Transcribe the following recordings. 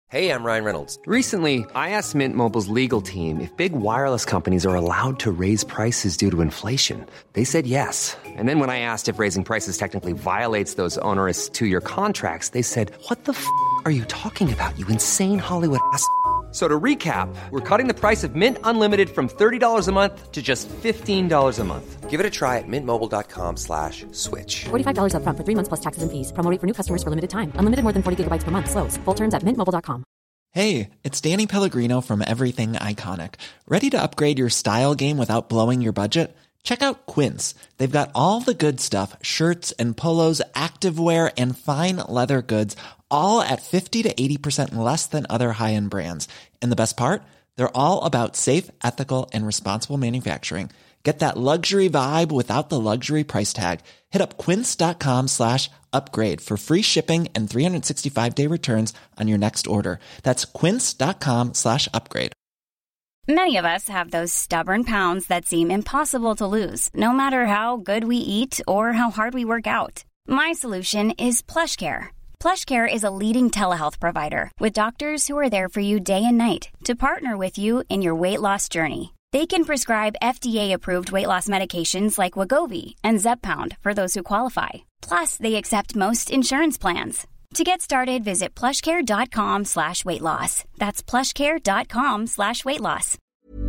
Hey, I'm Ryan Reynolds. Recently, I asked Mint Mobile's legal team if big wireless companies are allowed to raise prices due to inflation. They said yes. And then when I asked if raising prices technically violates those onerous two-year contracts, they said, "What the are you talking about, you insane Hollywood ass?" So to recap, we're cutting the price of Mint Unlimited from $30 a month to just $15 a month. Give it a try at mintmobile.com/switch. $45 up front for 3 months plus taxes and fees. Promo rate for new customers for limited time. Unlimited more than 40 gigabytes per month. Slows full terms at mintmobile.com. Hey, it's Danny Pellegrino from Everything Iconic. Ready to upgrade your style game without blowing your budget? Check out Quince. They've got all the good stuff, shirts and polos, activewear, and fine leather goods, all at 50 to 80% less than other high-end brands. And the best part? They're all about safe, ethical, and responsible manufacturing. Get that luxury vibe without the luxury price tag. Hit up quince.com/upgrade for free shipping and 365-day returns on your next order. That's quince.com/upgrade. Many of us have those stubborn pounds that seem impossible to lose, no matter how good we eat or how hard we work out. My solution is PlushCare. PlushCare is a leading telehealth provider with doctors who are there for you day and night to partner with you in your weight loss journey. They can prescribe FDA-approved weight loss medications like Wegovy and Zepbound for those who qualify. Plus, they accept most insurance plans. To get started, visit plushcare.com/weightloss. That's plushcare.com/weightloss.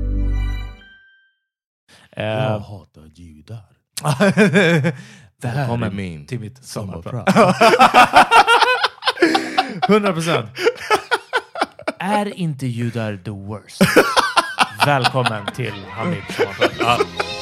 Jag hatar judar. Välkommen till mitt sommarprat. 100%. Är inte judar the worst? Välkommen till Hamid sommarprat. Ja.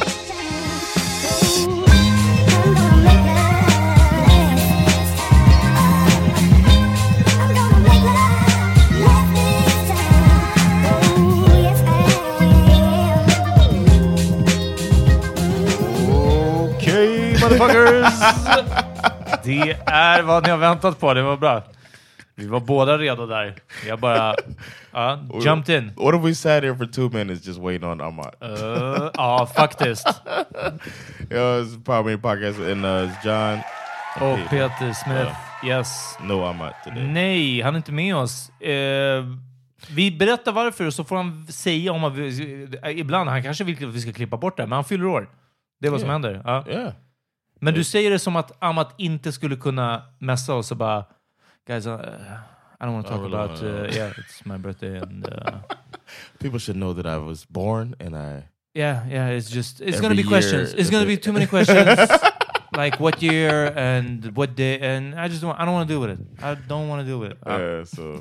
Motherfuckers! Det är vad ni har väntat på. Det var bra. Vi var båda redo där. Jag bara jumped in. What if we sat here for 2 minutes just waiting on Ahmad? Ja, faktiskt. It's probably a podcast and John och Peter Smith. Yes. No Ahmad today. Nej, han är inte med oss. Vi berättar varför och så får han säga om att ibland, han kanske vill att vi ska klippa bort det, men han fyller år. Det är vad som händer. Ja. Yeah. Men du säger det som att Amat inte skulle kunna messa oss och bara, guys, I don't want to talk about yeah, it's my birthday and people should know that I was born and I it's going to be questions. It's going to be too many questions. Like what year and what day, and I don't want to deal with it. I don't want to deal with it. So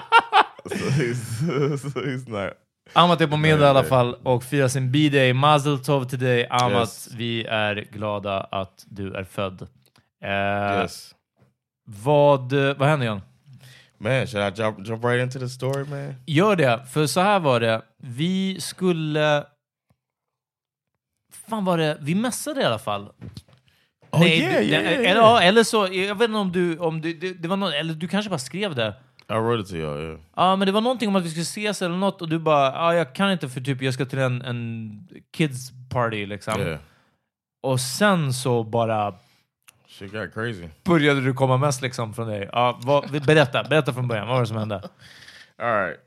he's not. Amat är på middag i alla fall och firar sin B-day. Mazel tov till dig, Amat. Yes. Vi är glada att du är född. Yes. Vad händer, Jan? Man, should I jump right into the story, man? Gör det, för så här var det. Vi skulle... Fan var det? Vi mässade i alla fall. Eller så, jag vet inte om du det var någon, eller du kanske bara skrev det. I wrote it to you, yeah. Ja, men det var någonting om att vi skulle ses eller något och du bara, jag kan inte för typ jag ska till en kids party liksom. Yeah. Och sen så bara shit got crazy. Började du komma mest liksom från dig. Ja, berätta från början, vad var det som hände? All right.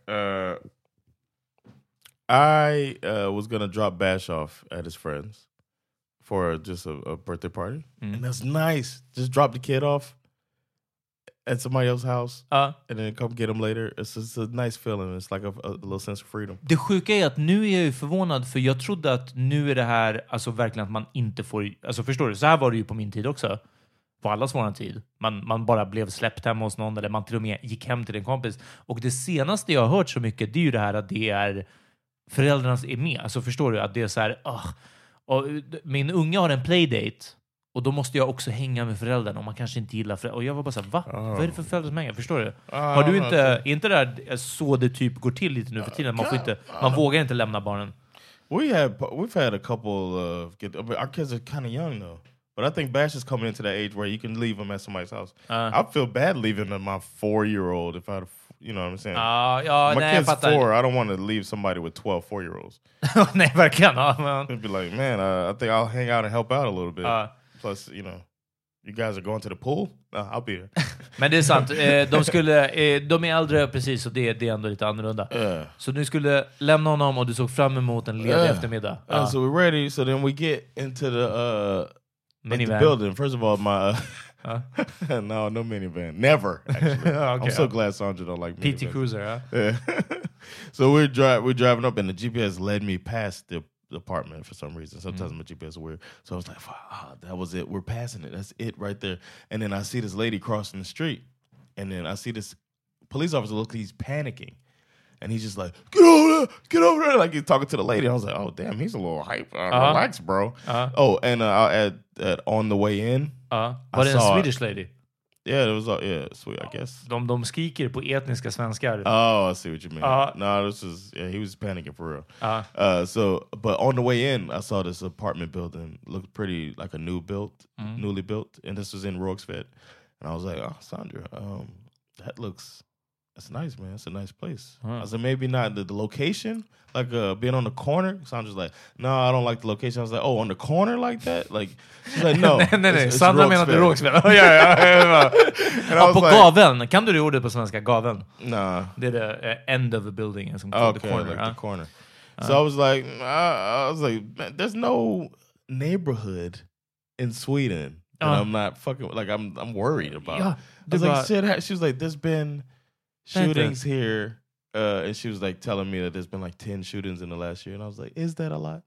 I was gonna drop Bash off at his friends for just a birthday party. And that's nice. Just drop the kid off at somebody else's house and then come get him later. It's a nice feeling. It's like a little sense of freedom. Det sjuka är att nu är jag ju förvånad, för jag trodde att nu är det här alltså verkligen att man inte får, alltså förstår du, så här var det ju på min tid också. På allas våran tid. Man bara blev släppt hemma hos någon, eller man till och med gick hem till en kompis. Och det senaste jag har hört så mycket, det är ju det här att det är föräldrarna är med. Alltså förstår du att det är så här, och min unga har en playdate och då måste jag också hänga med föräldrarna, och man kanske inte gillar föräldrar. Och jag var bara så här, va? Vad är det för föräldrar som hänger? Förstår du? Har du inte där så det typ går till lite nu för tiden? Man vågar inte lämna barnen. We've had a couple our kids are kind of young though. But I think Bash is coming into that age where you can leave him at somebody's house. I feel bad leaving my 4-year-old if I had you know what I'm saying? My kid's 4. I don't want to leave somebody with 12 4-year-olds. Nej, verkligen. It'd be like, man, I think I'll hang out and help out a little bit. Plus, you You guys are going to the pool? No, I'll be there. Men det är sant. De är äldre, precis, och det är ändå lite annorlunda. Så du skulle lämna honom och du såg fram emot en ledig eftermiddag. So we're ready. So then we get into the building. First of all, my... no minivan. Never, actually. Okay. I'm so glad Sandra don't like minivans. PT Cruiser, huh? Yeah. So we're driving up, and the GPS led me past the apartment for some reason. Sometimes my GPS is weird. So I was like, that was it. We're passing it. That's it right there. And then I see this lady crossing the street. And then I see this police officer he's panicking. And he's just like, get over there. Like he's talking to the lady. I was like, oh, damn, he's a little hype. Relax, bro. Oh, and I'll add on the way in. Var det en Swedish lady? Yeah, it was sweet, I guess. De skriker på etniska svenskar. Oh, I see what you mean. No, he was panicking for real. But on the way in, I saw this apartment building looked pretty like a newly built, and this was in Rågsved. And I was like, oh, Sandra, that's nice, man. It's a nice place. I said, maybe not the location, like being on the corner. Sandra's like, no, I don't like the location. I was like, oh, on the corner like that? Like, she's like, no. Nej. Sandra menade Rågsved. Ja. På gaveln. Kan du ordet på svenska? Gaveln? Nah. Det är the end of the building. The corner. Like the corner. So I was like, man, there's no neighborhood in Sweden that I'm not fucking, like, I'm worried about. I was like, shit. She was like, there's been shootings here, and she was like telling me that there's been like 10 shootings in the last year, and I was like, is that a lot?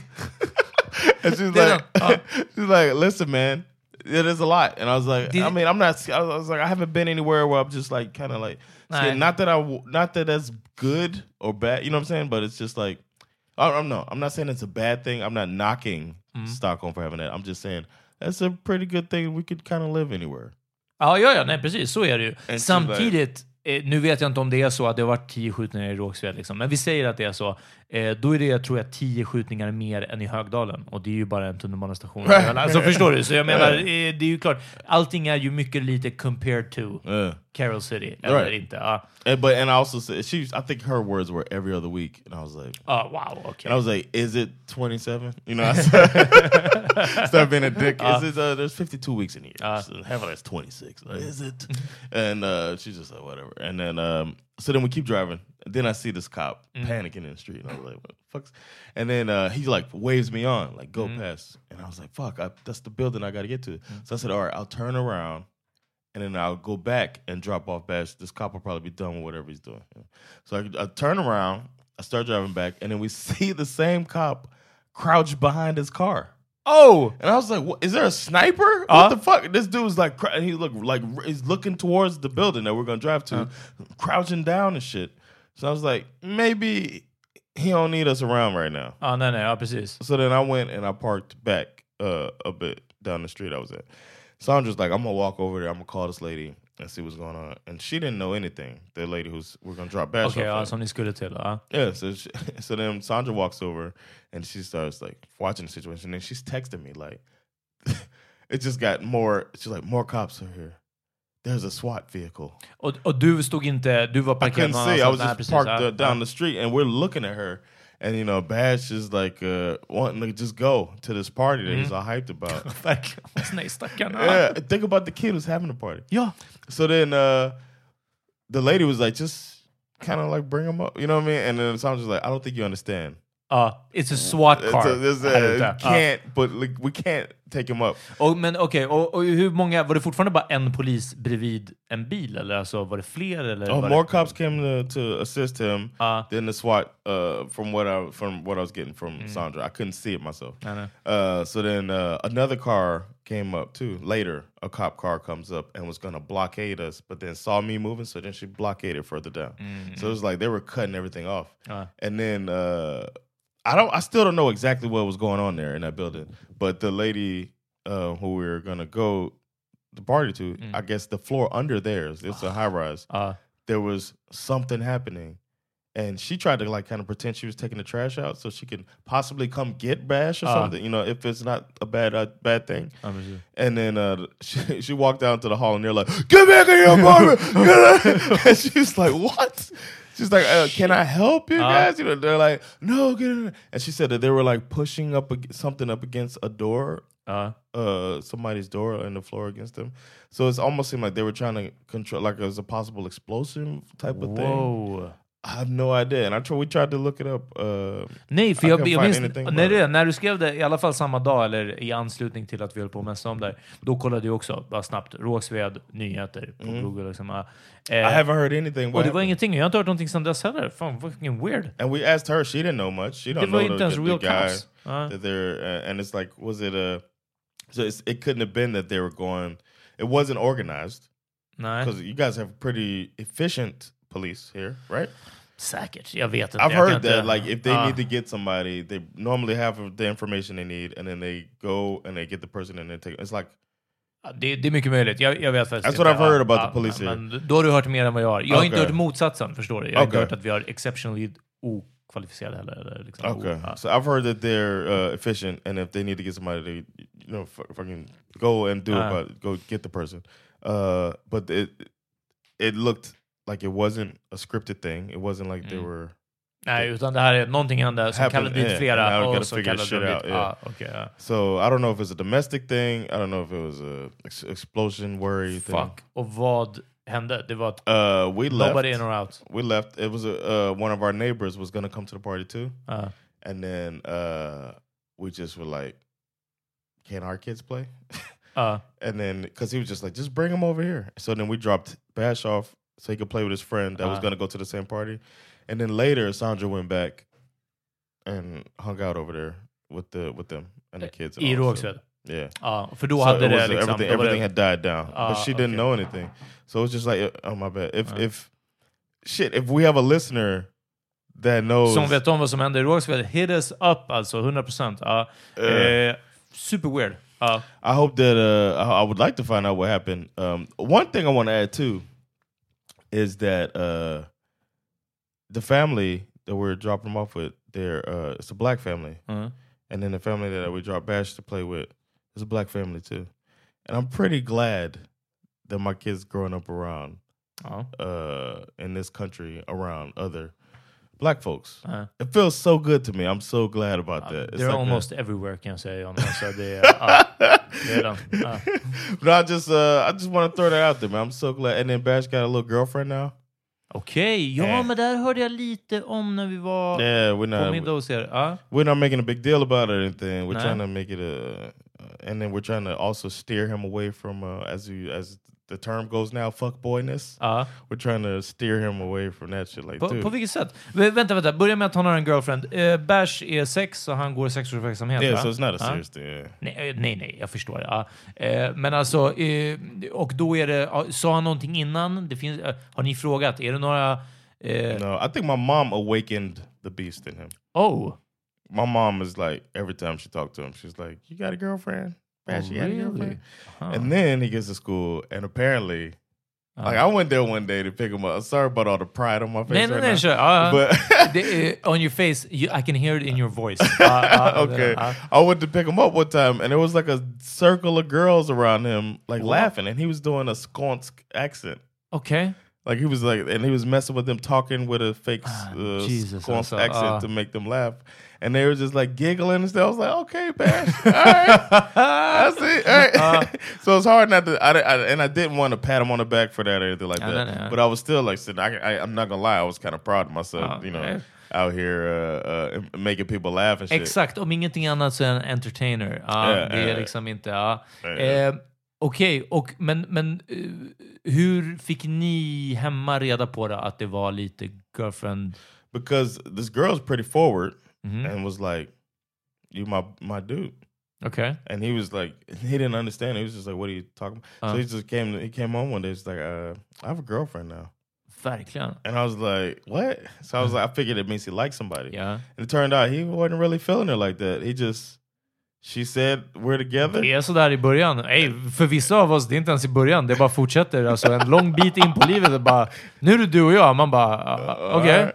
And she was like, listen, man, it is a lot. And I was like, I was like, I haven't been anywhere where I'm just like kind of like, not that that's good or bad, you know what I'm saying? But it's just like, I'm not saying it's a bad thing. I'm not knocking Stockholm for having that. I'm just saying that's a pretty good thing. We could kind of live anywhere. Ja, nej, precis, så är det ju. Samtidigt, nu vet jag inte om det är så att det har varit 10 skjutningar i Rågsved liksom. Men vi säger att det är så. Då är det, tror jag, 10 skjutningar mer än i Högdalen. Och det är ju bara en tunnelbanestation. Alltså, förstår du? Så jag menar, det är ju klart. Allting är ju mycket lite compared to Carol City. Eller inte. And I also said, I think her words were every other week. And I was like, oh, wow, okay. And I was like, is it 27? You know, I started being a dick. Is it, there's 52 weeks in a year. So half of that's 26. Like, is it? And she's just like, whatever. And then, so then we keep driving. Then I see this cop panicking in the street. And I was like, what the fuck's... And then he like waves me on, like, go past. And I was like, fuck, that's the building I got to get to. So I said, all right, I'll turn around. And then I'll go back and drop off Bash. This cop will probably be done with whatever he's doing. So I turn around, I start driving back, and then we see the same cop crouched behind his car. Oh! And I was like, what, is there a sniper? What the fuck? This dude's like, he looked like he's looking towards the building that we're going to drive to, crouching down and shit. So I was like, maybe he don't need us around right now. Nej, precis. So then I went and I parked back a bit down the street I was at. Sandra's like, I'm going to walk over there. I'm going to call this lady and see what's going on. And she didn't know anything. The lady we're going to drop Bash off. Som ni skulle till. Yeah, so then Sandra walks over and she starts like watching the situation. And she's texting me like, it just got more, she's like, more cops are here. There's a SWAT vehicle. Och du stod inte, du var parkerad. I couldn't see. I was just parked down the street and we're looking at her. And, you know, Bash is like wanting to just go to this party that he's all hyped about. Yeah, think about the kid who's having the party. Yeah. So then the lady was like, just kind of like bring him up. You know what I mean? And then Sam's just like, I don't think you understand. It's a SWAT car. We can't take him up. Men okej, och hur många, var det fortfarande bara en polis bredvid en bil? Eller alltså, var det fler? Eller more cops came to assist him than the SWAT from what I was getting from Sandra. I couldn't see it myself. So then another car came up too. Later, a cop car comes up and was going to blockade us, but then saw me moving, so then she blockaded further down. So it was like they were cutting everything off. And then I still don't know exactly what was going on there in that building, but the lady who we were gonna go the party to, I guess the floor under theirs, it's a high rise. There was something happening, and she tried to like kind of pretend she was taking the trash out so she could possibly come get Bash or something, you know, if it's not a bad thing. And then she walked down to the hall, and they're like, "Get back in your apartment!" And she was like, "What?" She's like, can I help you guys? You know, they're like, no, get in. And she said that they were like pushing something up against a door somebody's door and the floor against them. So it's almost seemed like they were trying to control, like it was a possible explosion type of thing. I have no idea. And we tried to look it up. Nej, för jag minns när du skrev det, i alla fall samma dag eller i anslutning till att vi höll på med om där, då kollade jag också bara snabbt Rågsved nyheter på Google liksom. I haven't heard anything. Och det var ingenting. Jag har inte hört någonting sedan dess heller. Fan, fucking weird. And we asked her, she didn't know much. She don't know the guy that they're and it's like, was it so it couldn't have been that they were going. It wasn't organized. Because you guys have pretty efficient police here, right? Säkert, jag vet inte. I've heard that like if they need to get somebody, they normally have the information they need and then they go and they get the person and they take it's like det är mycket möjligt. Jag vet faktiskt. That's what I've heard about the police here. Men då har du hört mer än vad jag har. Jag har inte hört motsatsen, förstår du? Jag har inte hört att vi har exceptionally okvalificerade eller liksom. Okay. So I've heard that they're efficient and if they need to get somebody they fucking go and do it, but go get the person. But it looked like it wasn't a scripted thing. It wasn't like they were... Nej, utan det här är någonting hände som kallade dit flera och så kallade de dit. So I don't know if it's a domestic thing. I don't know if it was a explosion worry thing. Fuck. Och vad hände? Det var we nobody left. In or out. We left. It was one of our neighbors was going to come to the party too. And then we just were like, can our kids play? And then, because he was just like, just bring them over here. So then we dropped Bash off so he could play with his friend that was going to go to the same party. And then later, Sandra went back and hung out over there with them and the kids. I Rågsved? Yeah. För då hade det liksom... Everything had died down. But she didn't know anything. So it was just like, oh my bad. If we have a listener that knows... Som vet om vad som hände i Rågsved, hit us up alltså, 100%. Super weird. I hope that I would like to find out what happened. One thing I want to add too is that the family that we're dropping them off with, it's a black family, and then the family that we dropped Bash to play with is a black family too. And I'm pretty glad that my kids growing up around in this country around other black folks. It feels so good to me. I'm so glad about that. They're like almost everywhere, can I say? So but I just want to throw that out there, man. I'm so glad. And then Bash got a little girlfriend now. Okej, ja, men där hörde jag lite om när vi var på middag hos er. We're not making a big deal about it or anything. We're trying to make it and then we're trying to also steer him away from as the term goes now, fuckboyness. We're trying to steer him away from that shit. Like, på vilket sätt? Vänta. Börja med att han har en girlfriend. Bash är 6 och han går sexualverksamhet. Yeah, so it's not a serious thing. Nej, jag förstår. Men alltså, och då är det... Sa han någonting innan? Det finns, har ni frågat? Är det några... No, I think my mom awakened the beast in him. Oh. My mom is like, every time she talked to him, she's like, you got a girlfriend? Bash, you got a girlfriend? And then he gets to school, and apparently, like I went there one day to pick him up. Sorry about all the pride on my face now. Sure. But on your face, I can hear it in your voice. Okay. I went to pick him up one time, and there was like a circle of girls around him, like laughing, and he was doing a Skånsk accent. Okay. Like he was like, and he was messing with them, talking with a fake Skånsk accent to make them laugh. And they were just like giggling and stuff. I was like, okay, Bash. All right. That's it. All right. So it's hard not to, and I didn't want to pat him on the back for that or anything like that. But I was still like, I'm not going to lie, I was kind of proud of myself, out here making people laugh and shit. Exakt, om ingenting annat så en entertainer. Det är liksom inte... Okej, men hur fick ni hemma reda på det att det var lite girlfriend? Because this girl's pretty forward and was like, you my dude. Okay. And he was like, he didn't understand. He was just like, what are you talking about? So he came home one day, he's like, I have a girlfriend now. Verkligen. And I was like, what? So I was like, I figured it means he likes somebody. Yeah. And it turned out he wasn't really feeling her like that. She said we're together. Det är så där i början. För vissa av oss, det är inte ens i början. Det bara fortsätter. Alltså en lång bit in på livet. Det bara, nu är det du och jag. Man bara, okej.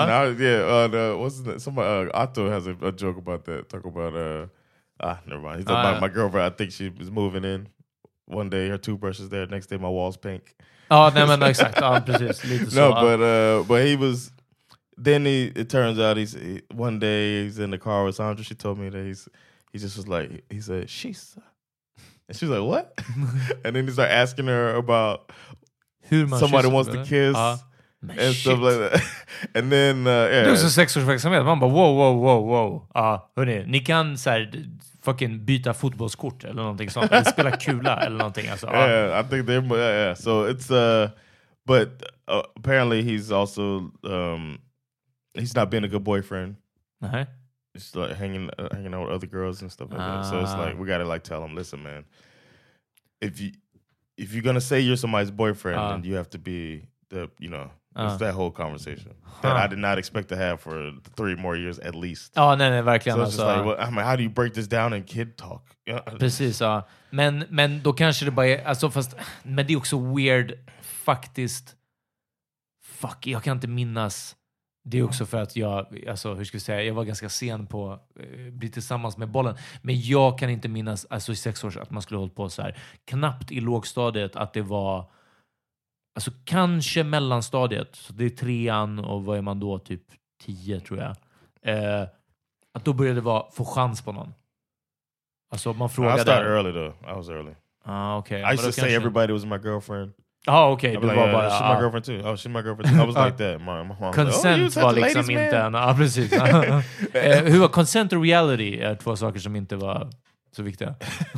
Somebody, Otto has a joke about that. Talk about, never mind. He's talking about my girlfriend. I think she was moving in. One day her toothbrush is there. Next day my wall's pink. Nej men exakt. Precis. Lite så. No, but he was... Then it turns out one day he's in the car with Sandra. She told me that he just was like, he said, she's... And she's like, what? And then he started asking her about somebody wants to kiss and stuff like that. And then, Det är också sexårsverksamhet. Man bara, wow. Hörni, ni kan så här fucking byta fotbollskort eller någonting sånt. Eller spela kula eller någonting. Alltså, I think they're... Yeah. So it's... but apparently he's also... he's not been a good boyfriend. Uh-huh. It's like hanging out with other girls and stuff like that. So it's like we gotta like tell him, listen, man, if you're gonna say you're somebody's boyfriend, then you have to be it's that whole conversation that I did not expect to have for 3 more years at least. Ja, nej, verkligen. So it's just like, well, I mean, how do you break this down in kid talk? Precis, ja. Men då kanske det bara är, alltså men det är också weird faktiskt. Fuck, jag kan inte minnas. Det är också för att jag, alltså hur ska vi säga, jag var ganska sen på att bli tillsammans med bollen. Men jag kan inte minnas, alltså i 6 år att man skulle hålla på så här. Knappt i lågstadiet att det var, alltså kanske mellanstadiet. Så det är 3:an och vad är man då? Typ 10 tror jag. Att då började det få chans på någon. Alltså man frågade... I started early though. I was early. Okay. I used to say everybody was my girlfriend. Okej. Du var bara... She's my girlfriend too. Oh, she's my girlfriend too. I was like that. My mom consent var liksom inte en... Ja, precis. Hur var consent och reality är 2 saker som inte var så viktiga.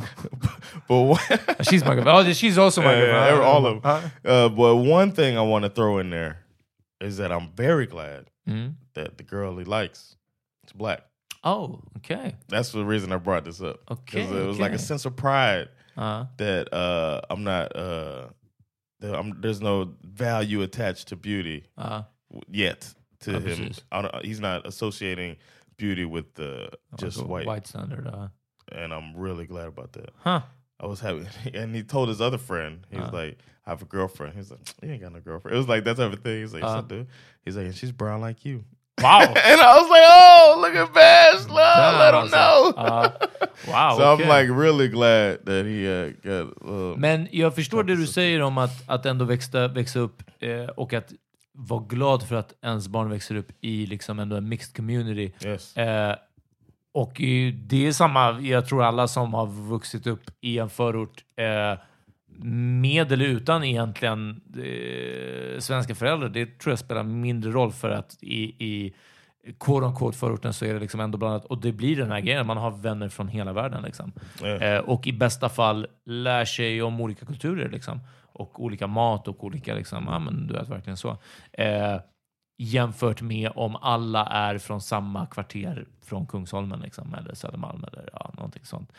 She's my girlfriend. She's also my girlfriend. All of them. But one thing I want to throw in there is that I'm very glad that the girl he likes is black. Oh, okay. That's the reason I brought this up. Okay. It was like a sense of pride that I'm not... there's no value attached to beauty yet to him. He's not associating beauty with just white standard. And I'm really glad about that. Huh. I was happy. And he told his other friend, he was like, I have a girlfriend. He's like, you ain't got no girlfriend. It was like that type of thing. He's like, yes, I do. He's like, and she's brown like you. Wow. And I was like, oh, look at Bash. Let him know. Wow. So I'm like really glad that he got... Men jag förstår det du säger om att ändå växa upp och att vara glad för att ens barn växer upp i liksom ändå en mixed community. Yes. Och det är samma, jag tror alla som har vuxit upp i en förort med eller utan egentligen svenska föräldrar, det tror jag spelar mindre roll för att i quote-unquote förorten så är det liksom ändå blandat, och det blir den här grejen, man har vänner från hela världen liksom. Och i bästa fall lär sig om olika kulturer liksom, och olika mat och olika liksom, men du vet verkligen så. Jämfört med om alla är från samma kvarter från Kungsholmen liksom, eller Södermalm eller någonting sånt.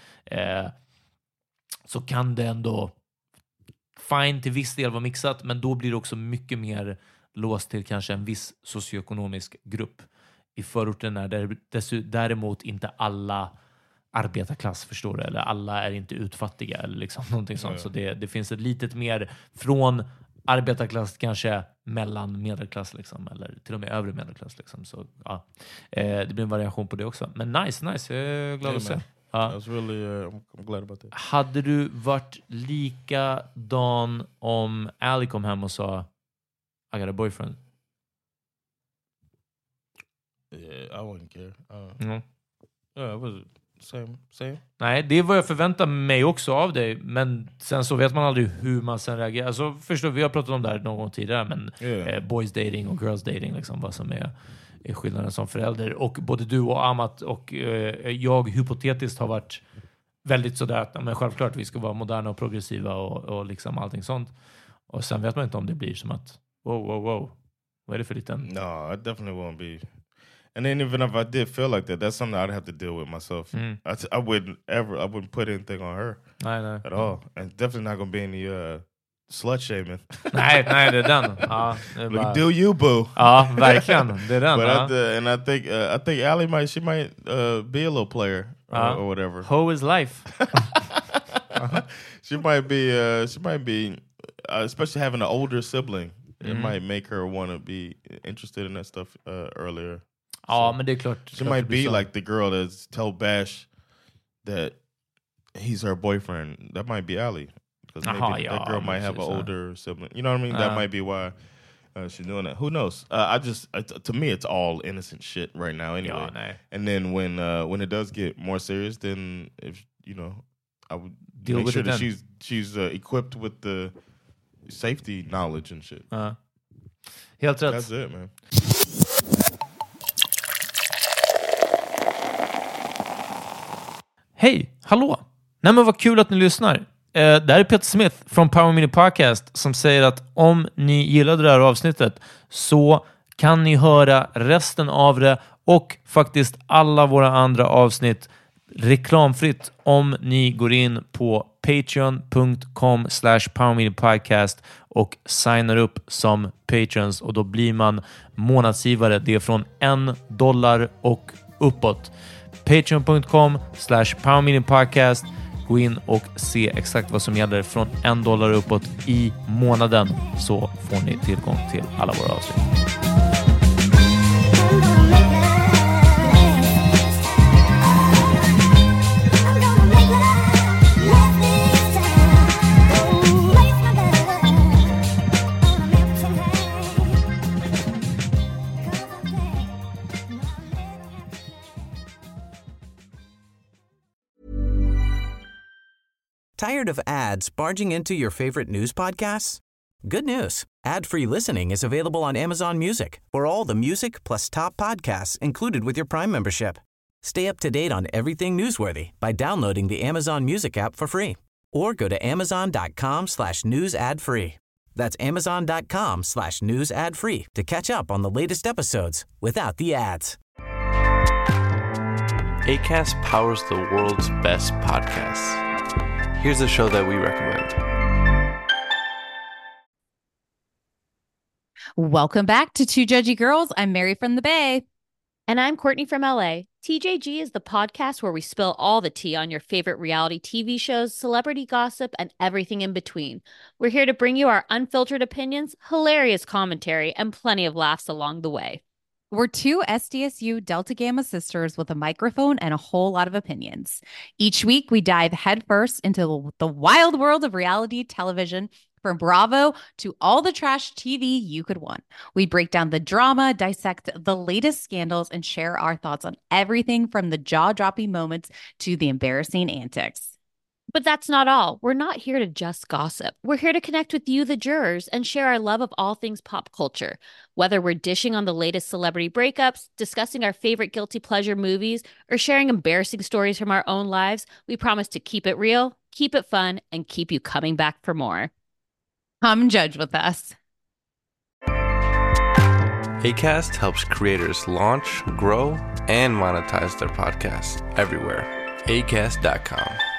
Så kan det ändå fine till viss del vara mixat, men då blir det också mycket mer låst till kanske en viss socioekonomisk grupp. I förorten är däremot inte alla arbetarklass, förstår du, eller alla är inte utfattiga eller liksom någonting sånt. Så det finns ett litet mer från arbetarklass kanske mellan medelklass liksom, eller till och med övre medelklass liksom. Så det blir en variation på det också. Men nice, jag är glad att se. I'm glad about that. Hade du varit likadan om Ali kom hem och sa I got a boyfriend? Yeah, I wouldn't care. Yeah, it was same. Nej, det är vad jag förväntar mig också av dig, men sen så vet man aldrig hur man sen reagerar. Alltså, förstår, vi har pratat om det här någon gång tidigare, men boys dating och girls dating liksom, vad som är skillnaden som förälder. Och både du och Amat och jag hypotetiskt har varit väldigt sådär att men självklart vi ska vara moderna och progressiva och liksom allting sånt. Och sen vet man inte om det blir som att wow. Vad är det för liten? No, it definitely won't be. And then even if I did feel like that, that's something I'd have to deal with myself. I wouldn't put anything on her at all. And definitely not going to be any slut shaming. nej, det är den. Ja, det är bara... Do you, boo? Ja, verkligen. Det är den. But I think Allie might be a little player or whatever. Hoe is life. She might be, especially having an older sibling. It might make her want to be interested in that stuff earlier. Ja, men det är klart. She might be like the girl that's tell Bash that he's her boyfriend. That might be Allie. Because maybe that girl might have an older sibling. You know what I mean? That might be why. she's doing that. Who knows? To me, it's all innocent shit right now. Anyway, Ja, nej. and then when it does get more serious, then if I would Deal make with sure it that then. she's equipped with the safety knowledge and shit. Helt rätt. That's it, man. Hej, hallå! Nej men vad kul att ni lyssnar. Det här är Peter Smith från Power Mini Podcast som säger att om ni gillade det här avsnittet så kan ni höra resten av det och faktiskt alla våra andra avsnitt reklamfritt om ni går in på patreon.com/powerminipodcast och signar upp som patrons, och då blir man månadsgivare. Det är från $1 och uppåt. Patreon.com/powerminipodcast. Gå in och se exakt vad som gäller från $1 uppåt i månaden, så får ni tillgång till alla våra avsnitt. Tired of ads barging into your favorite news podcasts? Good news. Ad-free listening is available on Amazon Music for all the music plus top podcasts included with your Prime membership. Stay up to date on everything newsworthy by downloading the Amazon Music app for free or go to amazon.com/news ad free. That's amazon.com/news ad free to catch up on the latest episodes without the ads. Acast powers the world's best podcasts. Here's a show that we recommend. Welcome back to Two Judgy Girls. I'm Mary from the Bay. And I'm Courtney from LA. TJG is the podcast where we spill all the tea on your favorite reality TV shows, celebrity gossip, and everything in between. We're here to bring you our unfiltered opinions, hilarious commentary, and plenty of laughs along the way. We're two SDSU Delta Gamma sisters with a microphone and a whole lot of opinions. Each week, we dive headfirst into the wild world of reality television, from Bravo to all the trash TV you could want. We break down the drama, dissect the latest scandals, and share our thoughts on everything from the jaw-dropping moments to the embarrassing antics. But that's not all. We're not here to just gossip. We're here to connect with you, the jurors, and share our love of all things pop culture. Whether we're dishing on the latest celebrity breakups, discussing our favorite guilty pleasure movies, or sharing embarrassing stories from our own lives, we promise to keep it real, keep it fun, and keep you coming back for more. Come judge with us. Acast helps creators launch, grow, and monetize their podcasts everywhere. Acast.com.